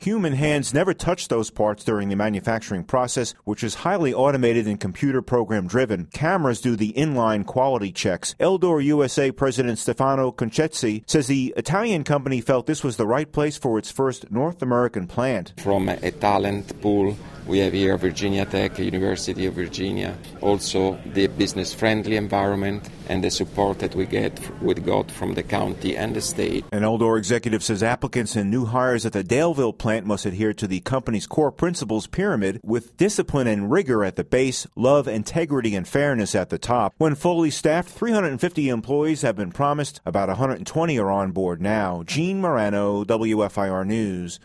Human hands never touch those parts during the manufacturing process, which is highly automated and computer program driven. Cameras do the inline quality checks. Eldor USA President Stefano Conchezzi says the Italian company felt this was the right place for its first North American plant. From a talent pool, we have here Virginia Tech, University of Virginia, also the business-friendly environment and the support that we got from the county and the state. An Eldor executive says applicants and new hires at the Daleville plant must adhere to the company's core principles pyramid with discipline and rigor at the base, love, integrity, and fairness at the top. When fully staffed, 350 employees have been promised. About 120 are on board now. Gene Morano, WFIR News.